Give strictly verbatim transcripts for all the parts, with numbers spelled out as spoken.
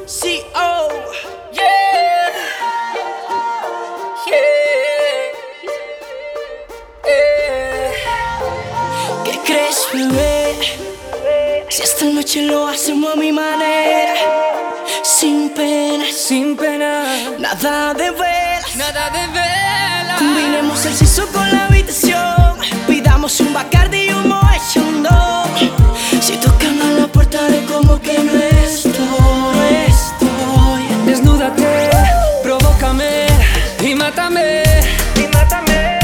C O, yeah, yeah, yeah. ¿Qué crees, bebé? Si esta noche lo hacemos a mi manera, sin pena, sin pena, nada de velas, nada de velas. Combinemos el sexo con la habitación, pidamos un Bacardi y un Moët Chandon. Si tocan a la puerta de como que no estoy, no estoy. Desnúdate, provócame y mátame, y mátame.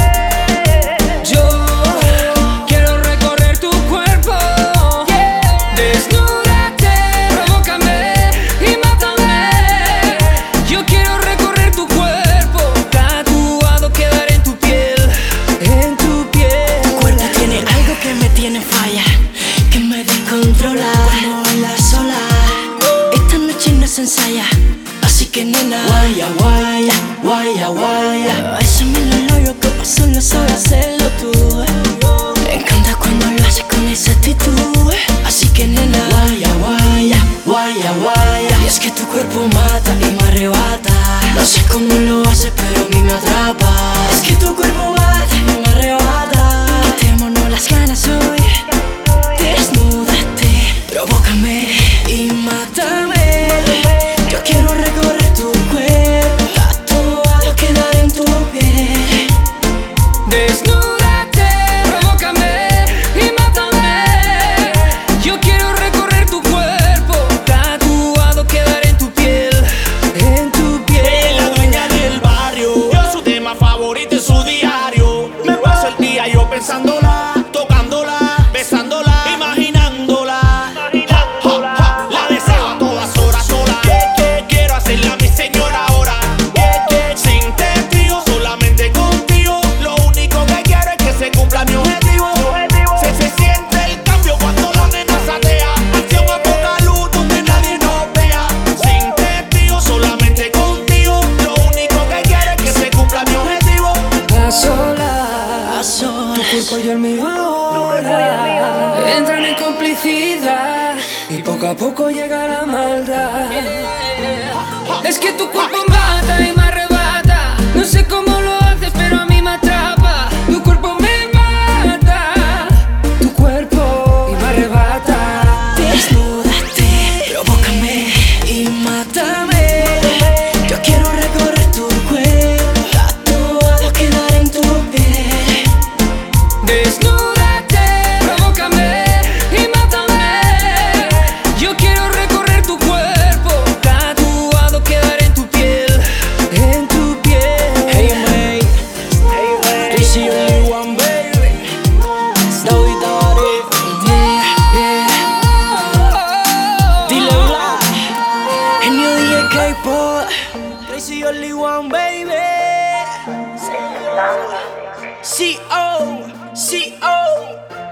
Yo quiero recorrer tu cuerpo, Yeah. Desnúdate, provócame y mátame. Yo quiero recorrer tu cuerpo, tatuado quedaré en tu piel, en tu piel. Tu cuerpo tiene algo que me tiene falla, que me descontrola cuando bailas sola. Esta noche no se ensaya, así que nena, guaya, guaya, guaya, guaya. Bésame los labios como solo sabes hacerlo tú. Me encanta cuando lo haces con esa actitud, así que nena, guaya, guaya, guaya, guaya. Y es que tu cuerpo mata y me arrebata. No sé cómo lo haces, pero a mí me atrapa. Es que tu cuerpo mata y me arrebata. Quitémonos las ganas hoy. Desnúdate, provócame y mátame. Yo quiero recorrer tu cuerpo, tatuado quedar en tu piel. Desnúdate, provócame y mátame. Yo quiero recorrer tu cuerpo, tatuado quedaré en tu piel, en tu piel. Es la dueña del barrio, yo su tema favorito es su diario. Me paso el día yo pensándola, tocándola, besándola, imaginándola. Ja, ja, ja, la deseo a todas horas sola. Que, que, quiero hacerla mi señora ahora. Que, que, sin testigo, solamente contigo. Lo único que quiero es que se cumpla mi objetivo. Se, se siente el cambio cuando la nena satea. Acción a poca luz donde nadie nos vea. Sin testigo, solamente contigo. Lo único que quiero es que se cumpla mi objetivo. A solas, A solas. tu cuerpo y el mío ahora entran en complicidad y poco a poco llega la maldad. Es que tu cuerpo mata y me arrebata. No sé cómo lo haces, pero a mí me atrapa. Tu cuerpo me mata, tu cuerpo y me arrebata. Desnúdate, provócame y mátame. Yo quiero recorrer tu cuerpo, tatuado quedar en tu piel. Desnúdate, provócame y mátame. Yo quiero recorrer tu cuerpo, tatuado quedaré en tu piel, en tu piel. Hey mate, hey mate, this is only one baby. Doggy doggy, yeah, yeah. Dile bla, el new D J K-pop. Crazy only one baby. C O, C O.